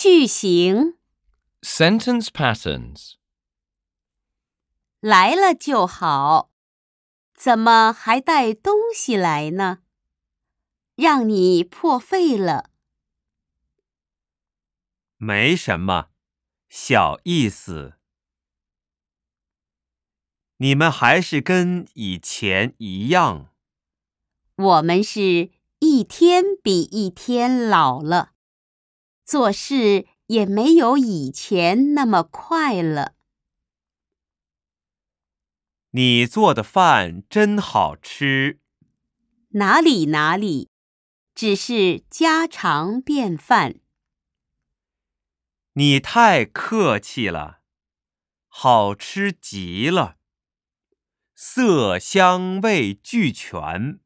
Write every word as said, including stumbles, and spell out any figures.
句型 Sentence patterns. 来了就好，怎么还带东西来呢？让你破费了。 没什么，小意思。你们还是跟以前一样。 我们是一天比一天老了，做事也没有以前那么快了。 你做的饭真好吃。 哪里哪里，只是家常便饭。 你太客气了，好吃极了，色香味俱全。